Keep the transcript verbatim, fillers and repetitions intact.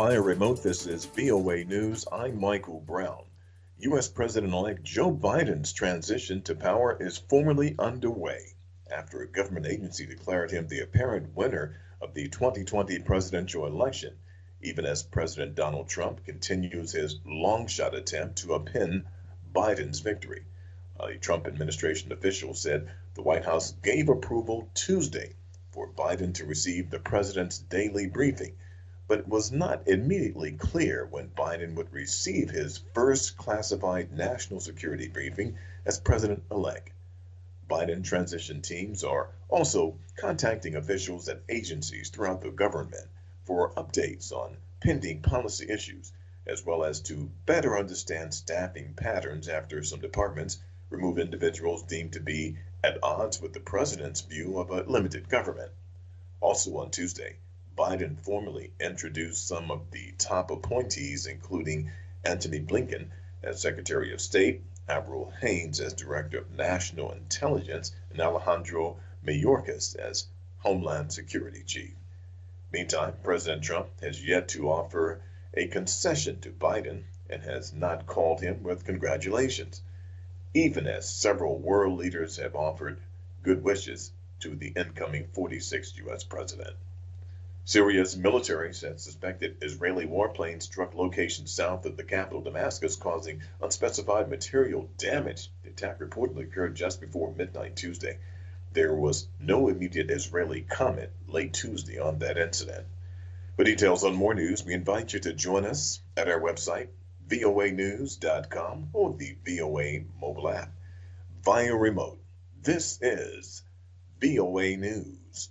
Via remote, this is V O A News. I'm Michael Brown. U S. President-elect Joe Biden's transition to power is formally underway after a government agency declared him the apparent winner of the twenty twenty presidential election, even as President Donald Trump continues his long-shot attempt to upend Biden's victory. A Trump administration official said the White House gave approval Tuesday for Biden to receive the president's daily briefing, but it was not immediately clear when Biden would receive his first classified national security briefing as president-elect. Biden transition teams are also contacting officials at agencies throughout the government for updates on pending policy issues, as well as to better understand staffing patterns after some departments remove individuals deemed to be at odds with the president's view of a limited government. Also on Tuesday, Biden formally introduced some of the top appointees, including Antony Blinken as Secretary of State, Avril Haines as Director of National Intelligence, and Alejandro Mayorkas as Homeland Security Chief. Meantime, President Trump has yet to offer a concession to Biden and has not called him with congratulations, even as several world leaders have offered good wishes to the incoming forty-sixth U S president. Syria's military said suspected Israeli warplanes struck locations south of the capital, Damascus, causing unspecified material damage. The attack reportedly occurred just before midnight Tuesday. There was no immediate Israeli comment late Tuesday on that incident. For details on more news, we invite you to join us at our website, V O A news dot com, or the V O A mobile app. Via remote, this is V O A News.